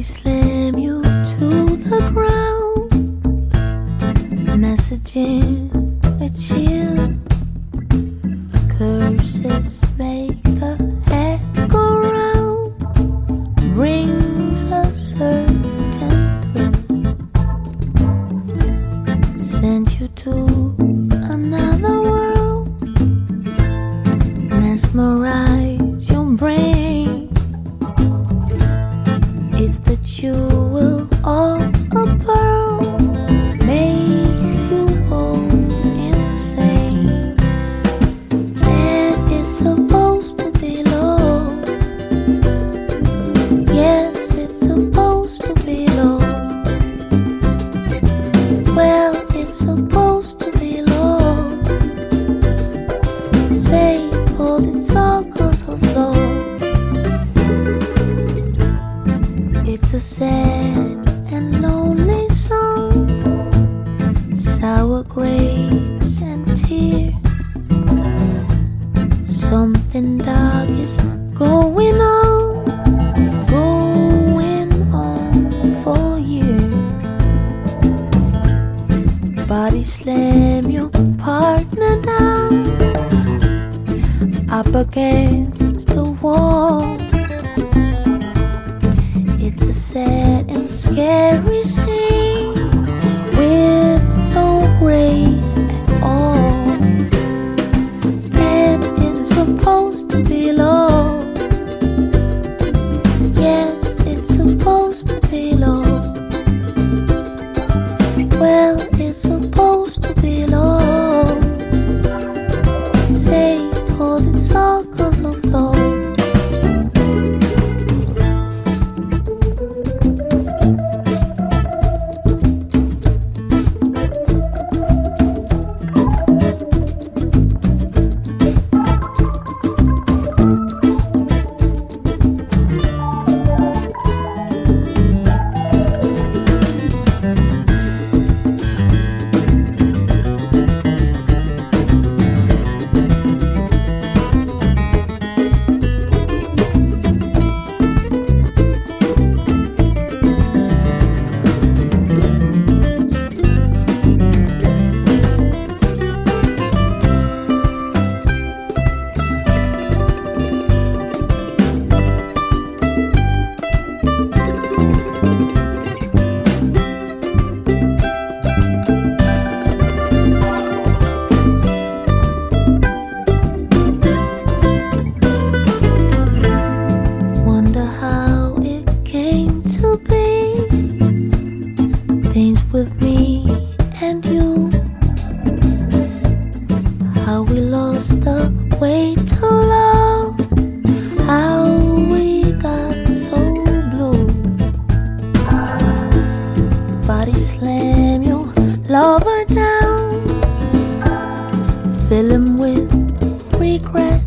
slam you to the ground, messaging a chill. Curses make the head go round, brings a certain thrill. Send you to another world, mesmerize your brain. It's the jewel of a pearl, makes you go insane. And it's supposed to be low. Yes, it's supposed to be low. Well, it's supposed to be low. Say, 'cause it's all 'cause of love. It's a sad and lonely song, sour grapes and tears. Something dark is going on for years. Body slam your partner down, up against the wall. It's a sad and scary scene with no grace at all. And it's supposed to be low. Yes, it's supposed to be low. Well, it's supposed to be low. Say, 'cause it's all 'cause of love. With me and you, how we lost the way to love, how we got so blue. Body slam your lover down, fill him with regret.